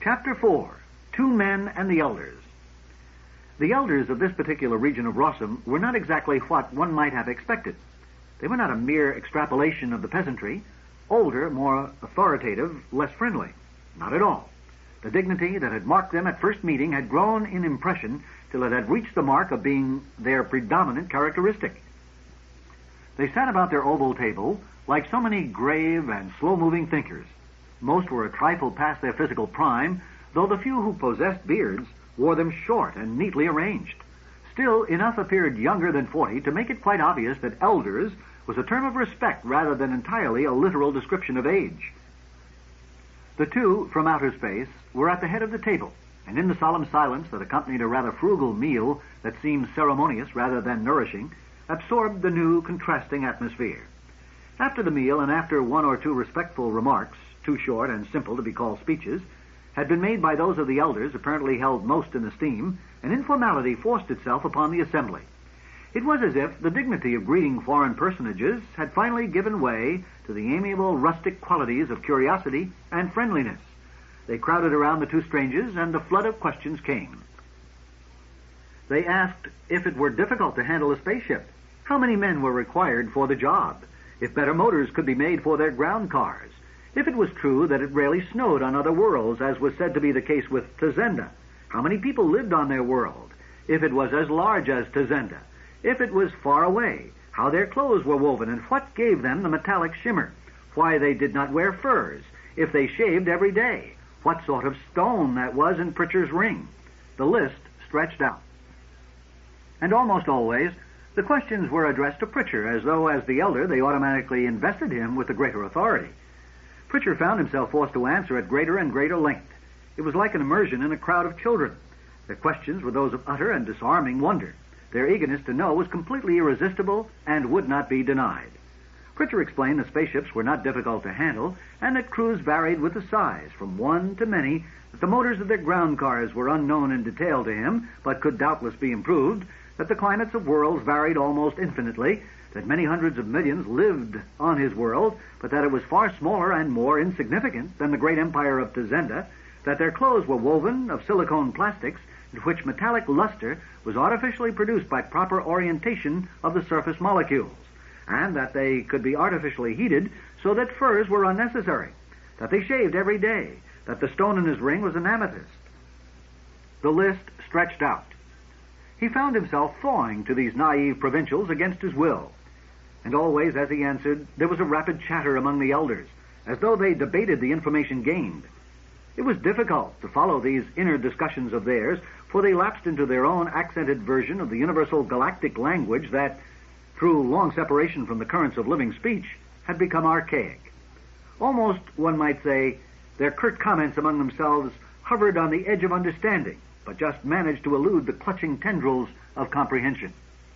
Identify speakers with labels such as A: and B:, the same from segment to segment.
A: Chapter 4, Two Men and the Elders. The elders of this particular region of Rossum were not exactly what one might have expected. They were not a mere extrapolation of the peasantry, older, more authoritative, less friendly. Not at all. The dignity that had marked them at first meeting had grown in impression till it had reached the mark of being their predominant characteristic. They sat about their oval table like so many grave and slow-moving thinkers. Most were a trifle past their physical prime, though the few who possessed beards wore them short and neatly arranged. Still, enough appeared younger than 40 to make it quite obvious that elders was a term of respect rather than entirely a literal description of age. The two from outer space were at the head of the table, and in the solemn silence that accompanied a rather frugal meal that seemed ceremonious rather than nourishing, absorbed the new contrasting atmosphere. After the meal, and after one or two respectful remarks, too short and simple to be called speeches, had been made by those of the elders apparently held most in esteem, an informality forced itself upon the assembly. It was as if the dignity of greeting foreign personages had finally given way to the amiable rustic qualities of curiosity and friendliness. They crowded around the two strangers, and the flood of questions came. They asked if it were difficult to handle a spaceship, how many men were required for the job, if better motors could be made for their ground cars, if it was true that it rarely snowed on other worlds, as was said to be the case with Tazenda, how many people lived on their world, if it was as large as Tazenda, if it was far away, how their clothes were woven, and what gave them the metallic shimmer, why they did not wear furs, if they shaved every day, what sort of stone that was in Pritcher's ring. The list stretched out. And almost always, the questions were addressed to Pritcher, as though as the elder they automatically invested him with the greater authority. Pritcher found himself forced to answer at greater and greater length. It was like an immersion in a crowd of children. Their questions were those of utter and disarming wonder. Their eagerness to know was completely irresistible and would not be denied. Pritcher explained that spaceships were not difficult to handle, and that crews varied with the size, from one to many, that the motors of their ground cars were unknown in detail to him, but could doubtless be improved, that the climates of worlds varied almost infinitely, that many hundreds of millions lived on his world, but that it was far smaller and more insignificant than the great empire of Tazenda, that their clothes were woven of silicone plastics, in which metallic luster was artificially produced by proper orientation of the surface molecules, and that they could be artificially heated so that furs were unnecessary, that they shaved every day, that the stone in his ring was an amethyst. The list stretched out. He found himself thawing to these naive provincials against his will. And always, as he answered, there was a rapid chatter among the elders, as though they debated the information gained. It was difficult to follow these inner discussions of theirs, for they lapsed into their own accented version of the universal galactic language that, through long separation from the currents of living speech, had become archaic. Almost, one might say, their curt comments among themselves hovered on the edge of understanding, but just managed to elude the clutching tendrils of comprehension.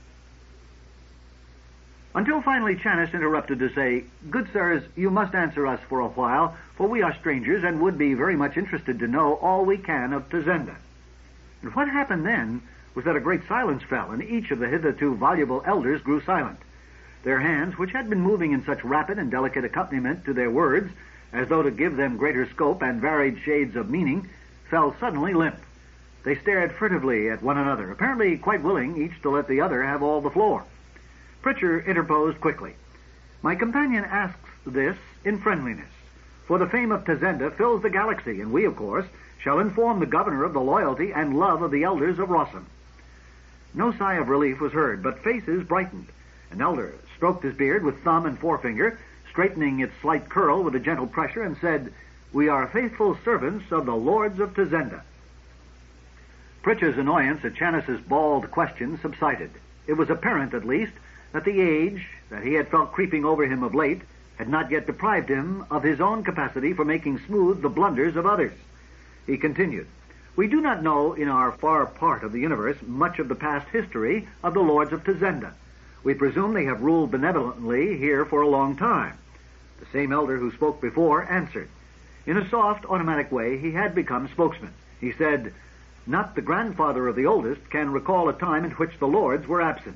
A: Until finally Channis interrupted to say, "Good sirs, you must answer us for a while, for we are strangers and would be very much interested to know all we can of Tazenda." And what happened then was that a great silence fell, and each of the hitherto voluble elders grew silent. Their hands, which had been moving in such rapid and delicate accompaniment to their words, as though to give them greater scope and varied shades of meaning, fell suddenly limp. They stared furtively at one another, apparently quite willing each to let the other have all the floor. Pritcher interposed quickly. "My companion asks this in friendliness, for the fame of Tazenda fills the galaxy, and we, of course, shall inform the governor of the loyalty and love of the elders of Rossum." No sigh of relief was heard, but faces brightened. An elder stroked his beard with thumb and forefinger, straightening its slight curl with a gentle pressure, and said, "We are faithful servants of the lords of Tazenda." Pritcher's annoyance at Channis's bald question subsided. It was apparent, at least, that the age that he had felt creeping over him of late had not yet deprived him of his own capacity for making smooth the blunders of others. He continued, "We do not know in our far part of the universe much of the past history of the lords of Tazenda. We presume they have ruled benevolently here for a long time." The same elder who spoke before answered. In a soft, automatic way, he had become spokesman. He said, "Not the grandfather of the oldest can recall a time in which the lords were absent."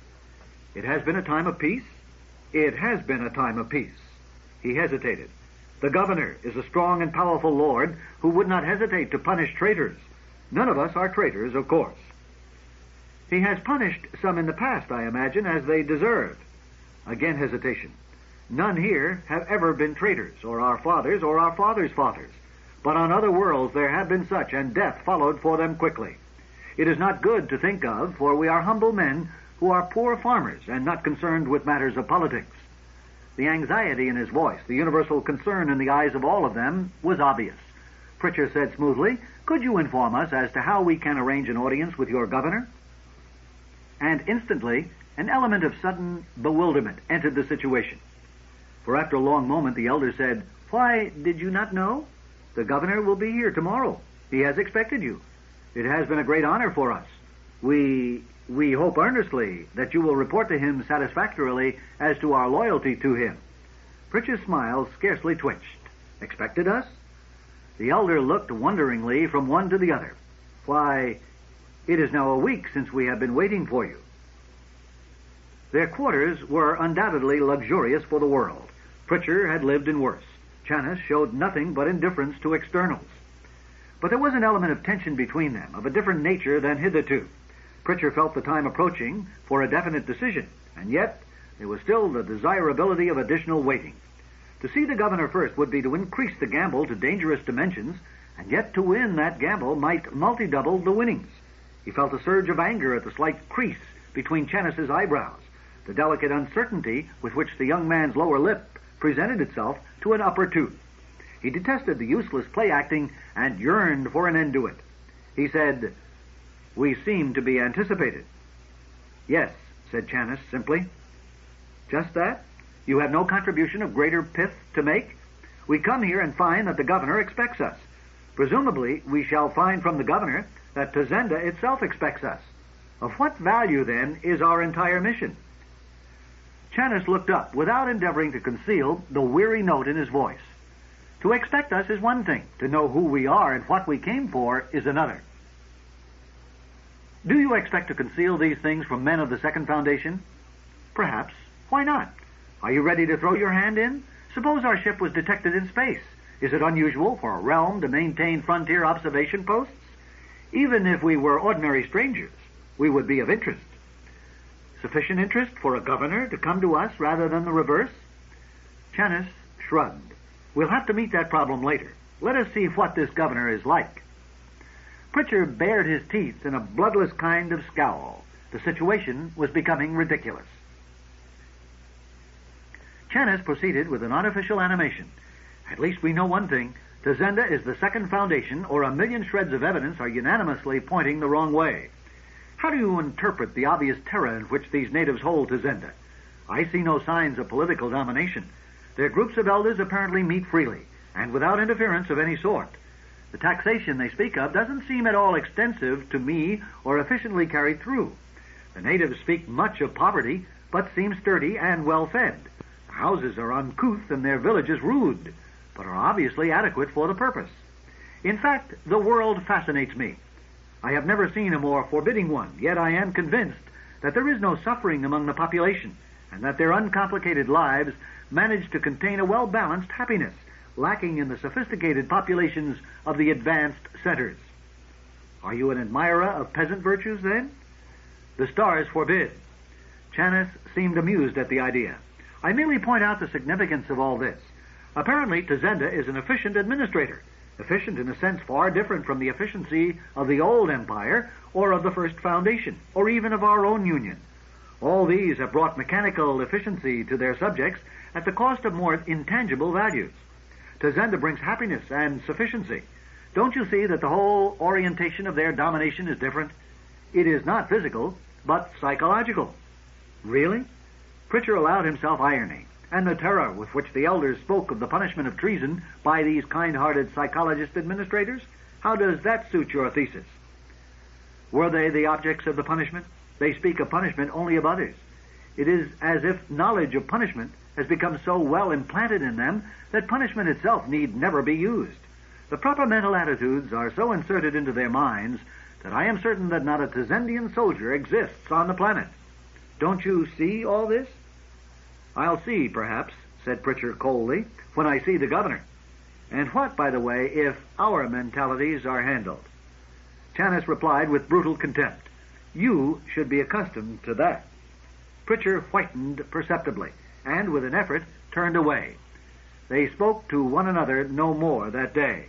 A: "It has been a time of peace?" "It has been a time of peace." He hesitated. The governor is a strong and powerful lord who would not hesitate to punish traitors. None of us are traitors, of course. He has punished some in the past, I imagine, as they deserved. Again hesitation. None here have ever been traitors, or our fathers' fathers. But on other worlds there have been such, and death followed for them quickly. It is not good to think of, for we are humble men who are poor farmers and not concerned with matters of politics. The anxiety in his voice, the universal concern in the eyes of all of them, was obvious. Pritchard said smoothly, "Could you inform us as to how we can arrange an audience with your governor?" And instantly, an element of sudden bewilderment entered the situation. For after a long moment, the elder said, "Why, did you not know? The governor will be here tomorrow. He has expected you. It has been a great honor for us. We hope earnestly that you will report to him satisfactorily as to our loyalty to him." Pritchard's smile scarcely twitched. "Expected us?" The elder looked wonderingly from one to the other. "Why, it is now a week since we have been waiting for you." Their quarters were undoubtedly luxurious for the world. Pritchard had lived in worse. Channis showed nothing but indifference to externals. But there was an element of tension between them, of a different nature than hitherto. Pritchard felt the time approaching for a definite decision, and yet there was still the desirability of additional waiting. To see the governor first would be to increase the gamble to dangerous dimensions, and yet to win that gamble might multi-double the winnings. He felt a surge of anger at the slight crease between Channis's eyebrows, the delicate uncertainty with which the young man's lower lip presented itself to an upper tooth. He detested the useless play-acting and yearned for an end to it. He said, "We seem to be anticipated." "Yes," said Channis simply. "Just that? You have no contribution of greater pith to make? We come here and find that the governor expects us. Presumably, we shall find from the governor that Tazenda itself expects us. Of what value, then, is our entire mission?" Channis looked up without endeavoring to conceal the weary note in his voice. "To expect us is one thing. To know who we are and what we came for is another." "Do you expect to conceal these things from men of the Second Foundation?" "Perhaps. Why not? Are you ready to throw your hand in? Suppose our ship was detected in space. Is it unusual for a realm to maintain frontier observation posts? Even if we were ordinary strangers, we would be of interest." "Sufficient interest for a governor to come to us rather than the reverse?" Channis shrugged. "We'll have to meet that problem later. Let us see what this governor is like." Pritchard bared his teeth in a bloodless kind of scowl. The situation was becoming ridiculous. Channis proceeded with an artificial animation. "At least we know one thing. Tazenda is the Second Foundation, or a million shreds of evidence are unanimously pointing the wrong way. How do you interpret the obvious terror in which these natives hold Tazenda? I see no signs of political domination. Their groups of elders apparently meet freely, and without interference of any sort. The taxation they speak of doesn't seem at all extensive to me or efficiently carried through. The natives speak much of poverty, but seem sturdy and well-fed. The houses are uncouth and their villages rude, but are obviously adequate for the purpose. In fact, the world fascinates me. I have never seen a more forbidding one, yet I am convinced that there is no suffering among the population, and that their uncomplicated lives manage to contain a well-balanced happiness, lacking in the sophisticated populations of the advanced centers. Are you an admirer of peasant virtues, then?" "The stars forbid." Channis seemed amused at the idea. "I merely point out the significance of all this. Apparently, Tazenda is an efficient administrator, efficient in a sense far different from the efficiency of the old empire, or of the First Foundation, or even of our own union. All these have brought mechanical efficiency to their subjects at the cost of more intangible values. Tazenda brings happiness and sufficiency. Don't you see that the whole orientation of their domination is different? It is not physical, but psychological." "Really?" Pritchard allowed himself irony, and the terror with which the elders spoke of the punishment of treason by these kind-hearted psychologist administrators. How does that suit your thesis? Were they the objects of the punishment? They speak of punishment only of others. It is as if knowledge of punishment has become so well implanted in them that punishment itself need never be used. The proper mental attitudes are so inserted into their minds that I am certain that not a Tazendian soldier exists on the planet. Don't you see all this?" "I'll see, perhaps," said Pritchard coldly, "when I see the governor. And what, by the way, if our mentalities are handled? Channis replied with brutal contempt, "You should be accustomed to that." Pritchard whitened perceptibly, and with an effort turned away. They spoke to one another no more that day.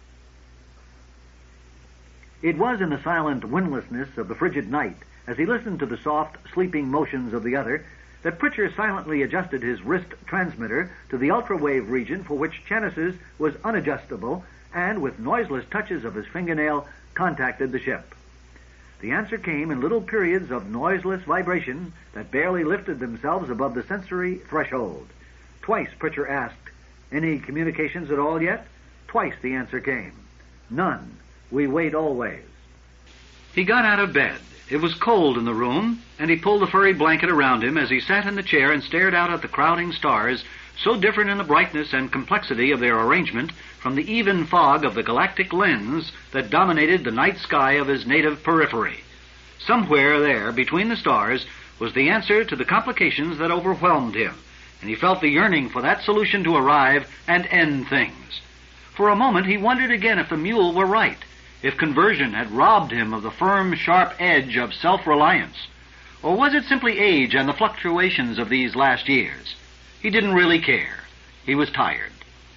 A: It was in the silent windlessness of the frigid night, as he listened to the soft, sleeping motions of the other, that Pritchard silently adjusted his wrist transmitter to the ultra-wave region for which Channis's was unadjustable, and with noiseless touches of his fingernail contacted the ship. The answer came in little periods of noiseless vibration that barely lifted themselves above the sensory threshold. Twice Pritchard asked, "Any communications at all yet?" Twice the answer came, "None. We wait always." He got out of bed. It was cold in the room, and he pulled the furry blanket around him as he sat in the chair and stared out at the crowding stars, so different in the brightness and complexity of their arrangement from the even fog of the galactic lens that dominated the night sky of his native periphery. Somewhere there, between the stars, was the answer to the complications that overwhelmed him, and he felt the yearning for that solution to arrive and end things. For a moment he wondered again if the mule were right, if conversion had robbed him of the firm, sharp edge of self-reliance. Or was it simply age and the fluctuations of these last years? He didn't really care. He was tired.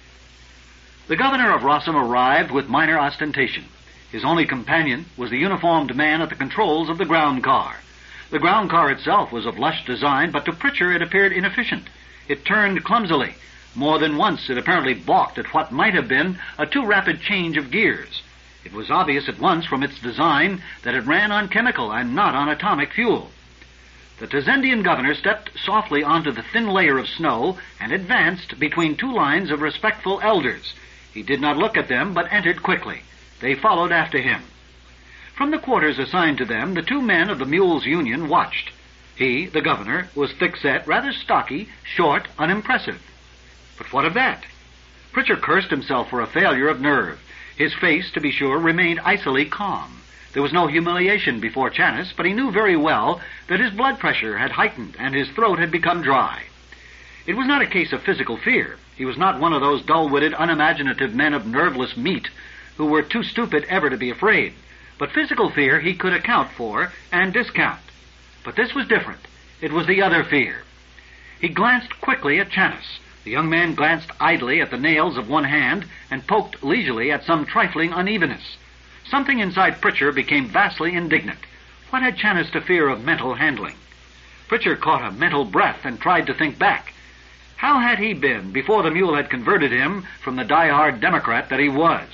A: The governor of Rossum arrived with minor ostentation. His only companion was the uniformed man at the controls of the ground car. The ground car itself was of lush design, but to Pritchard it appeared inefficient. It turned clumsily. More than once it apparently balked at what might have been a too rapid change of gears. It was obvious at once from its design that it ran on chemical and not on atomic fuel. The Tazendian governor stepped softly onto the thin layer of snow and advanced between two lines of respectful elders. He did not look at them, but entered quickly. They followed after him. From the quarters assigned to them, the two men of the Mules' Union watched. He, the governor, was thick-set, rather stocky, short, unimpressive. But what of that? Pritchard cursed himself for a failure of nerve. His face, to be sure, remained icily calm. There was no humiliation before Channis, but he knew very well that his blood pressure had heightened and his throat had become dry. It was not a case of physical fear. He was not one of those dull-witted, unimaginative men of nerveless meat who were too stupid ever to be afraid. But physical fear he could account for and discount. But this was different. It was the other fear. He glanced quickly at Channis. The young man glanced idly at the nails of one hand and poked leisurely at some trifling unevenness. Something inside Pritchard became vastly indignant. What had Channis to fear of mental handling? Pritchard caught a mental breath and tried to think back. How had he been before the mule had converted him from the die-hard Democrat that he was?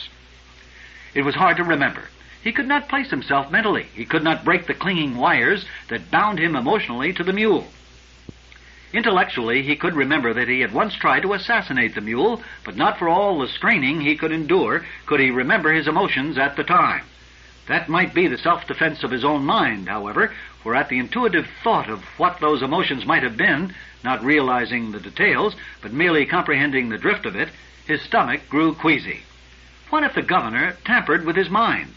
A: It was hard to remember. He could not place himself mentally. He could not break the clinging wires that bound him emotionally to the mule. Intellectually, he could remember that he had once tried to assassinate the mule, but not for all the straining he could endure could he remember his emotions at the time. That might be the self-defense of his own mind, however, for at the intuitive thought of what those emotions might have been, not realizing the details, but merely comprehending the drift of it, his stomach grew queasy. What if the governor tampered with his mind?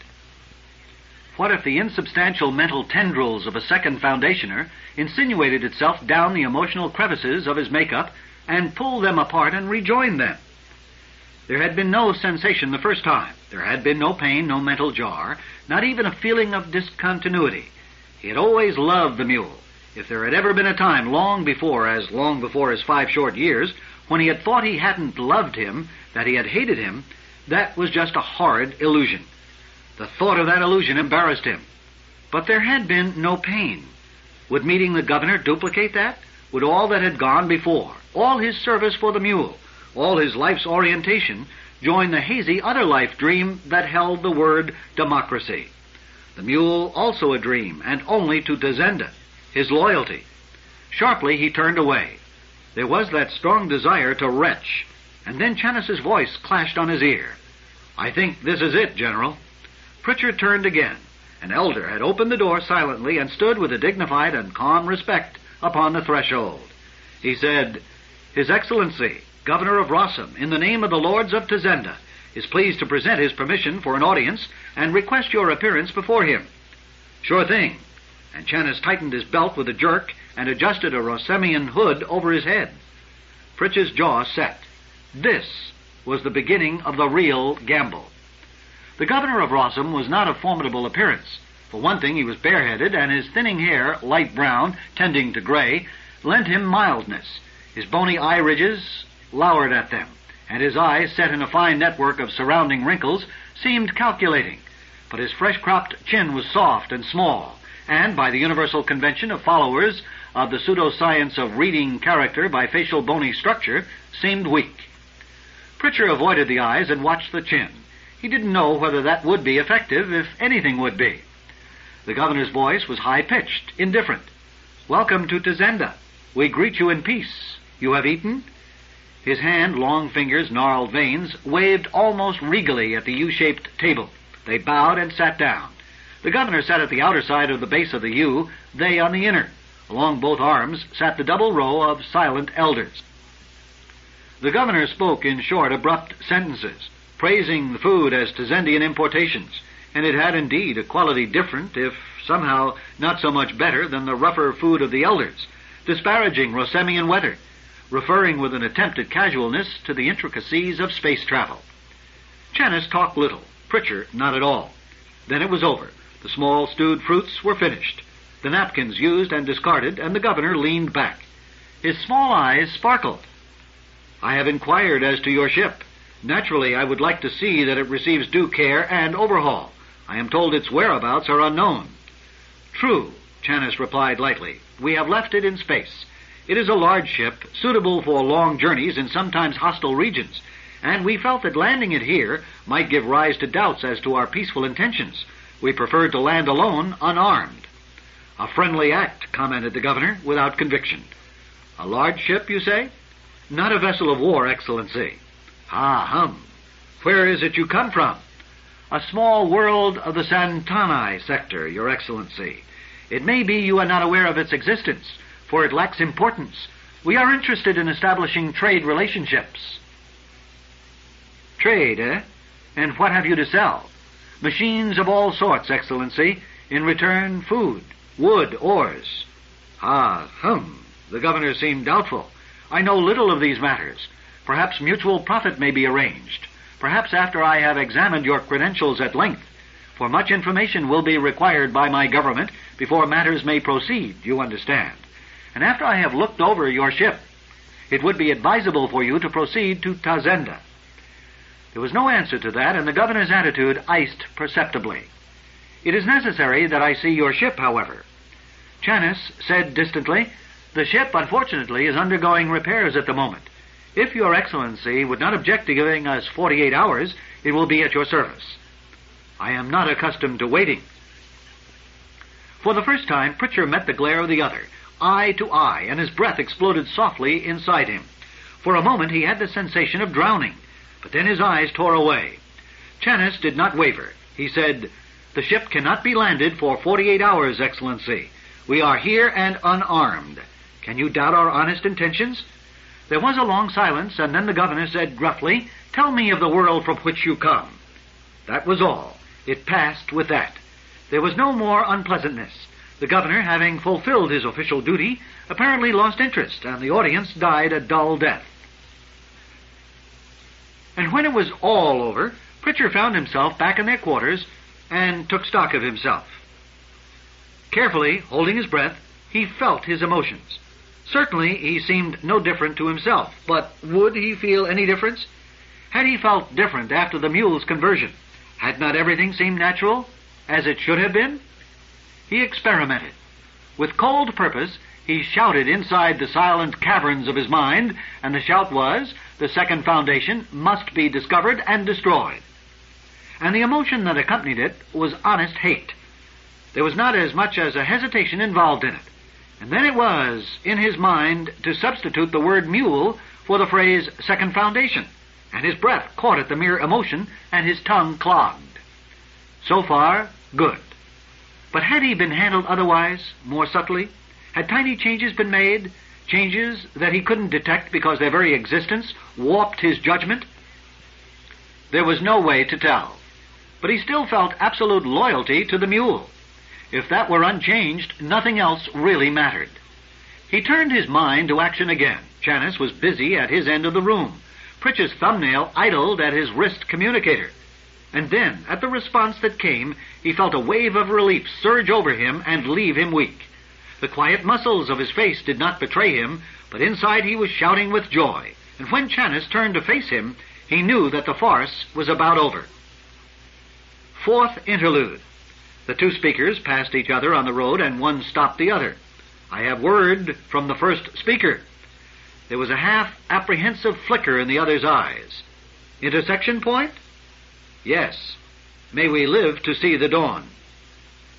A: What if the insubstantial mental tendrils of a second foundationer insinuated itself down the emotional crevices of his makeup and pulled them apart and rejoined them? There had been no sensation the first time. There had been no pain, no mental jar, not even a feeling of discontinuity. He had always loved the mule. If there had ever been a time long before his 5 short years, when he had thought he hadn't loved him, that he had hated him, that was just a horrid illusion. The thought of that illusion embarrassed him. But there had been no pain. Would meeting the governor duplicate that? Would all that had gone before, all his service for the mule, all his life's orientation, join the hazy other life dream that held the word democracy? The mule also a dream, and only to Tazenda, his loyalty. Sharply he turned away. There was that strong desire to retch, and then Channis's voice clashed on his ear. "I think this is it, General." Pritchard turned again. An elder had opened the door silently and stood with a dignified and calm respect upon the threshold. He said, "His Excellency, Governor of Rossum, in the name of the Lords of Tazenda, is pleased to present his permission for an audience and request your appearance before him." "Sure thing." And Channis tightened his belt with a jerk and adjusted a Rossemian hood over his head. Pritchard's jaw set. This was the beginning of the real gamble. The governor of Rossum was not of formidable appearance. For one thing, he was bareheaded, and his thinning hair, light brown, tending to gray, lent him mildness. His bony eye ridges lowered at them, and his eyes, set in a fine network of surrounding wrinkles, seemed calculating. But his fresh-cropped chin was soft and small, and, by the universal convention of followers of the pseudoscience of reading character by facial bony structure, seemed weak. Pritchard avoided the eyes and watched the chin. He didn't know whether that would be effective, if anything would be. The governor's voice was high-pitched, indifferent. "Welcome to Tazenda. We greet you in peace. You have eaten?" His hand, long fingers, gnarled veins, waved almost regally at the U-shaped table. They bowed and sat down. The governor sat at the outer side of the base of the U, they on the inner. Along both arms sat the double row of silent elders. The governor spoke in short, abrupt sentences, praising the food as Tazendian importations, and it had indeed a quality different, if somehow not so much better, than the rougher food of the elders, disparaging Rossemian weather, referring with an attempt at casualness to the intricacies of space travel. Channis talked little, Pritchard not at all. Then it was over. The small stewed fruits were finished, the napkins used and discarded, and the governor leaned back. His small eyes sparkled. "I have inquired as to your ship. Naturally, I would like to see that it receives due care and overhaul. I am told its whereabouts are unknown." "True," Channis replied lightly. "We have left it in space. It is a large ship, suitable for long journeys in sometimes hostile regions, and we felt that landing it here might give rise to doubts as to our peaceful intentions. We preferred to land alone, unarmed." "A friendly act," commented the governor, without conviction. "A large ship, you say?" "Not a vessel of war, Excellency." "Ah, hum. Where is it you come from?" "A small world of the Santanai sector, Your Excellency. It may be you are not aware of its existence, for it lacks importance. We are interested in establishing trade relationships." "Trade, eh? And what have you to sell?" "Machines of all sorts, Excellency. In return, food, wood, ores." "Ah, hum." The governor seemed doubtful. "I know little of these matters. Perhaps mutual profit may be arranged. Perhaps after I have examined your credentials at length, for much information will be required by my government before matters may proceed, you understand. And after I have looked over your ship, it would be advisable for you to proceed to Tazenda." There was no answer to that, and the governor's attitude iced perceptibly. "It is necessary that I see your ship, however." Channis said distantly, "The ship, unfortunately, is undergoing repairs at the moment. If Your Excellency would not object to giving us 48 hours, it will be at your service." "I am not accustomed to waiting." For the first time, Pritchard met the glare of the other, eye to eye, and his breath exploded softly inside him. For a moment he had the sensation of drowning, but then his eyes tore away. Channis did not waver. He said, "The ship cannot be landed for 48 hours, Excellency. We are here and unarmed. Can you doubt our honest intentions?" There was a long silence, and then the governor said gruffly, "Tell me of the world from which you come." That was all. It passed with that. There was no more unpleasantness. The governor, having fulfilled his official duty, apparently lost interest, and the audience died a dull death. And when it was all over, Pritchard found himself back in their quarters and took stock of himself. Carefully, holding his breath, he felt his emotions. Certainly he seemed no different to himself, but would he feel any difference? Had he felt different after the mule's conversion? Had not everything seemed natural, as it should have been? He experimented. With cold purpose, he shouted inside the silent caverns of his mind, and the shout was, the second foundation must be discovered and destroyed. And the emotion that accompanied it was honest hate. There was not as much as a hesitation involved in it. And then it was in his mind to substitute the word mule for the phrase second foundation, and his breath caught at the mere emotion, and his tongue clogged. So far, good. But had he been handled otherwise, more subtly? Had tiny changes been made, changes that he couldn't detect because their very existence warped his judgment? There was no way to tell. But he still felt absolute loyalty to the mule. If that were unchanged, nothing else really mattered. He turned his mind to action again. Channis was busy at his end of the room. Pritch's thumbnail idled at his wrist communicator. And then, at the response that came, he felt a wave of relief surge over him and leave him weak. The quiet muscles of his face did not betray him, but inside he was shouting with joy. And when Channis turned to face him, he knew that the farce was about over. Fourth interlude. The two speakers passed each other on the road, and one stopped the other. "I have word from the first speaker." There was a half-apprehensive flicker in the other's eyes. "Intersection point?" "Yes. May we live to see the dawn."